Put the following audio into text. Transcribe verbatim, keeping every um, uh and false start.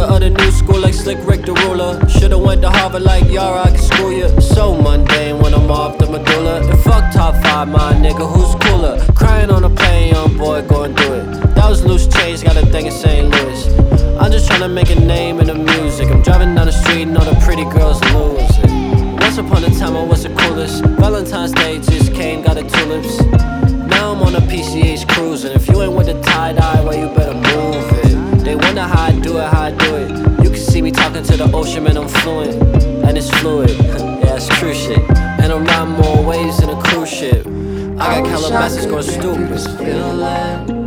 leader of the new school like Slick Rick the ruler. Should've went to Harvard like Yara, I can school ya. So mundane when I'm off the medulla. And fuck top five, my nigga, who's cooler? Crying on a plane, young boy, go and do it. That was loose change, got a thing in Saint Louis. I'm just tryna make a name in the music. I'm driving down the street and all the pretty girls losing. Once upon a time I was the coolest. Valentine's Day just came, got the tulips. Now I'm on a P C H cruising. If you ain't with the tie-dye, well you better move it. They wonder how I do it, how I do it. You can see me talking to the ocean, man, I'm fluent. And it's fluid, yeah, it's true shit. And I'm riding more waves than a cruise ship. I got Calabasas going stupid.